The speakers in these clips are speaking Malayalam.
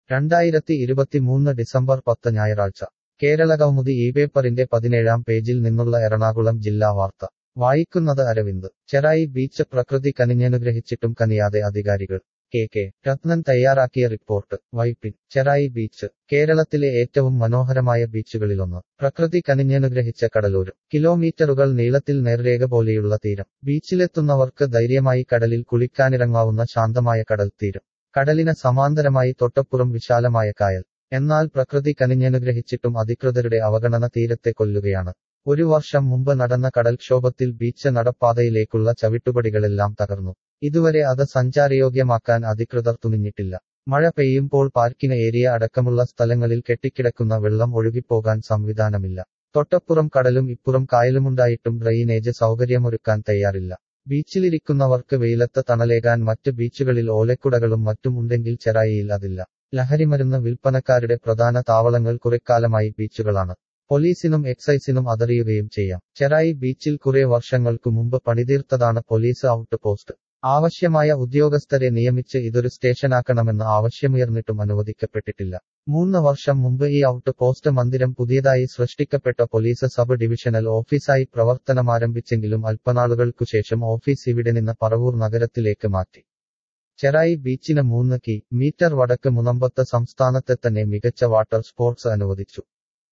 2023 ഡിസംബർ 10 ഞായറാഴ്ച കേരളകൗമുദി പേപ്പറിന്റെ 17-ാം പേജിൽ നിന്നുള്ള എറണാകുളം ജില്ലാ വാർത്ത വായിക്കുന്നത് അരവിന്ദ്. ചെറായി ബീച്ച് പ്രകൃതി കനിഞ്ഞനുഗ്രഹിച്ചിട്ടും കനിയാതെ അധികാരികൾ. കെ രത്നൻ തയ്യാറാക്കിയ റിപ്പോർട്ട്. വൈപ്പിൻ. ചെറായി ബീച്ച് കേരളത്തിലെ ഏറ്റവും മനോഹരമായ ബീച്ചുകളിലൊന്ന്. പ്രകൃതി കനിഞ്ഞനുഗ്രഹിച്ച കടലോരം. കിലോമീറ്ററുകൾ നീളത്തിൽ നേർരേഖ പോലെയുള്ള തീരം. ബീച്ചിലെത്തുന്നവർക്ക് ധൈര്യമായി കടലിൽ കുളിക്കാനിറങ്ങാവുന്ന ശാന്തമായ കടൽ തീരം. കടലിന് സമാന്തരമായി തൊട്ടപ്പുറം വിശാലമായ കായൽ. എന്നാൽ പ്രകൃതി കനിഞ്ഞനുഗ്രഹിച്ചിട്ടും അധികൃതരുടെ അവഗണന തീരത്തെ കൊല്ലുകയാണ്. ഒരു വർഷം മുമ്പ് നടന്ന കടൽക്ഷോഭത്തിൽ ബീച്ച് നടപ്പാതയിലേക്കുള്ള ചവിട്ടുപടികളെല്ലാം തകർന്നു. ഇതുവരെ അത് സഞ്ചാരയോഗ്യമാക്കാൻ അധികൃതർ തുനിഞ്ഞിട്ടില്ല. മഴ പെയ്യുമ്പോൾ പാർക്കിംഗ് ഏരിയ അടക്കമുള്ള സ്ഥലങ്ങളിൽ കെട്ടിക്കിടക്കുന്ന വെള്ളം ഒഴുകിപ്പോകാൻ സംവിധാനമില്ല. തൊട്ടപ്പുറം കടലും ഇപ്പുറം കായലുമുണ്ടായിട്ടും ഡ്രെയിനേജ് സൗകര്യമൊരുക്കാൻ തയ്യാറില്ല. ബീച്ചിലിരിക്കുന്നവർക്ക് വെയിലത്ത് തണലേകാൻ മറ്റ് ബീച്ചുകളിൽ ഓലക്കുടകളും മറ്റും ഉണ്ടെങ്കിൽ ചെറായിയിൽ അതില്ല. ലഹരിമരുന്ന് വിൽപ്പനക്കാരുടെ പ്രധാന താവളങ്ങൾ കുറെക്കാലമായി ബീച്ചുകളാണ്. പോലീസിനും എക്സൈസിനും അതറിയുകയും ചെയ്യാം. ചെറായി ബീച്ചിൽ കുറെ വർഷങ്ങൾക്കു മുമ്പ് പണിതീർത്തതാണ് പോലീസ് ഔട്ട് പോസ്റ്റ്. ആവശ്യമായ ഉദ്യോഗസ്ഥരെ നിയമിച്ച് ഇതൊരു സ്റ്റേഷനാക്കണമെന്ന് ആവശ്യമുയർന്നിട്ടും അനുവദിക്കപ്പെട്ടിട്ടില്ല. 3 വർഷം മുമ്പ് ഈ ഔട്ട് പോസ്റ്റ് മന്ദിരം പുതിയതായി സൃഷ്ടിക്കപ്പെട്ട പോലീസ് സബ് ഡിവിഷണൽ ഓഫീസായി പ്രവർത്തനമാരംഭിച്ചെങ്കിലും അല്പനാളുകൾക്കുശേഷം ഓഫീസ് ഇവിടെ നിന്ന് പറവൂർ നഗരത്തിലേക്ക് മാറ്റി. ചെറായി ബീച്ചിന് 3 മീറ്റർ വടക്ക് മുനമ്പത്ത് സംസ്ഥാനത്തെ തന്നെ മികച്ച വാട്ടർ സ്പോർട്സ് അനുവദിച്ചു.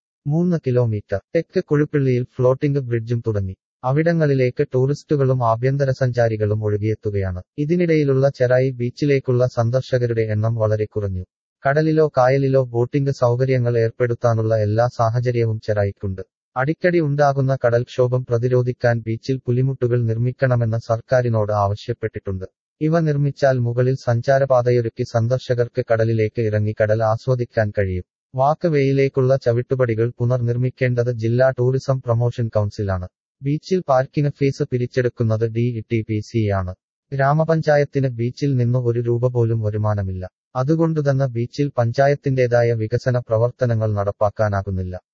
3 കിലോമീറ്റർ തെക്ക് കുഴുപ്പിള്ളിയിൽ ഫ്ലോട്ടിംഗ് ബ്രിഡ്ജും തുടങ്ങി. അവിടങ്ങളിലേക്ക് ടൂറിസ്റ്റുകളും ആഭ്യന്തര സഞ്ചാരികളും ഒഴുകിയെത്തുകയാണ്. ഇതിനിടയിലുള്ള ചെറായി ബീച്ചിലേക്കുള്ള സന്ദർശകരുടെ എണ്ണം വളരെ കുറഞ്ഞു. കടലിലോ കായലിലോ ബോട്ടിംഗ് സൗകര്യങ്ങൾ ഏർപ്പെടുത്താനുള്ള എല്ലാ സാഹചര്യവും ചെറായിക്കുണ്ട്. അടിക്കടി ഉണ്ടാകുന്ന കടൽക്ഷോഭം പ്രതിരോധിക്കാൻ ബീച്ചിൽ പുലിമുട്ടുകൾ നിർമ്മിക്കണമെന്ന് സർക്കാരിനോട് ആവശ്യപ്പെട്ടിട്ടുണ്ട്. ഇവ നിർമ്മിച്ചാൽ മുകളിൽ സഞ്ചാരപാതയൊരുക്കി സന്ദർശകർക്ക് കടലിലേക്ക് ഇറങ്ങി കടൽ ആസ്വദിക്കാൻ കഴിയും. വാക്ക് വേയിലേക്കുള്ള ചവിട്ടുപടികൾ പുനർനിർമ്മിക്കേണ്ടത് ജില്ലാ ടൂറിസം പ്രൊമോഷൻ കൗൺസിലാണ്. ബീച്ചിൽ പാർക്കിംഗ് ഫീസ് പിരിച്ചെടുക്കുന്നത് DTPC ആണ്. ഗ്രാമപഞ്ചായത്തിന് ബീച്ചിൽ നിന്ന് 1 രൂപ പോലും വരുമാനമില്ല. അതുകൊണ്ടുതന്നെ ബീച്ചിൽ പഞ്ചായത്തിന്റേതായ വികസന പ്രവർത്തനങ്ങൾ നടപ്പാക്കാനാകുന്നില്ല.